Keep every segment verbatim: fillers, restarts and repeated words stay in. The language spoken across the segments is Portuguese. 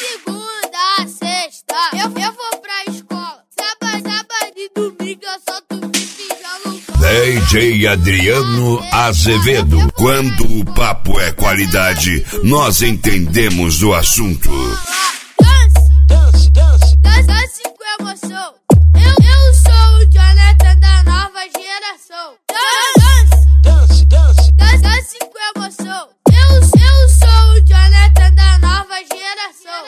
segunda a sexta, eu, eu vou pra escola. Sábado, sábado e domingo eu solto pipi e jogo bola. D J Adriano Azevedo. Quando o papo é qualidade, nós entendemos do assunto. Dance, dance, dance, dance com emoção. Eu, eu sou o Jonathan da nova geração. Dance, dance, dance, dance, dance com emoção. Eu, eu sou o Jonathan da nova geração.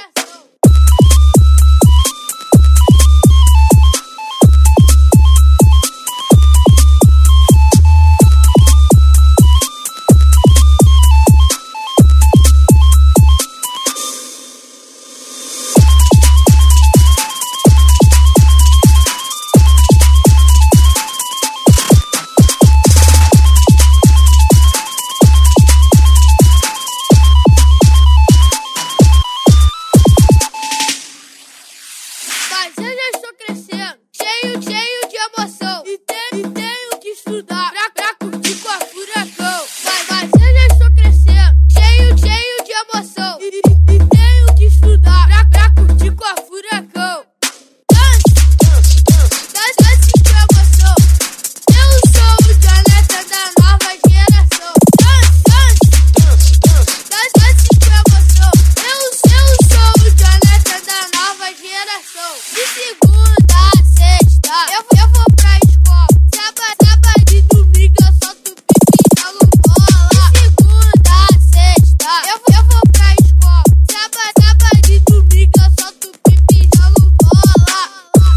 Mas eu já estou crescendo, cheio, cheio de emoção. E tenho, e tenho que estudar pra, pra curtir com a Furacão. Mas, mas eu já estou crescendo, cheio, cheio de emoção. E, e, e tenho que estudar pra, pra curtir com a Furacão. Dance, dance, dance, dance, dance com emoção. Eu sou o Jonathan da nova geração. Dance, dance, dance, dance, dance com emoção. Eu, eu sou o Jonathan da nova geração. De segunda a sexta, eu, eu vou pra escola. Sábado, sábado e domingo eu solto pipi e jogo bola. De segunda a sexta, eu, eu vou pra escola. Sábado, sábado e domingo eu solto pipi e jogo bola.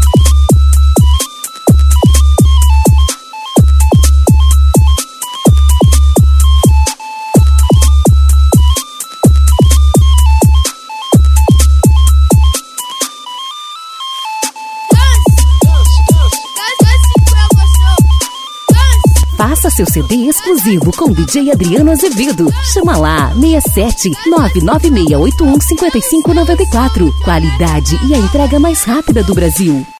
Faça seu C D exclusivo com D J Adriano Azevedo. Chama lá, seis sete nove nove seis oito um cinco cinco nove quatro. Qualidade e a entrega mais rápida do Brasil.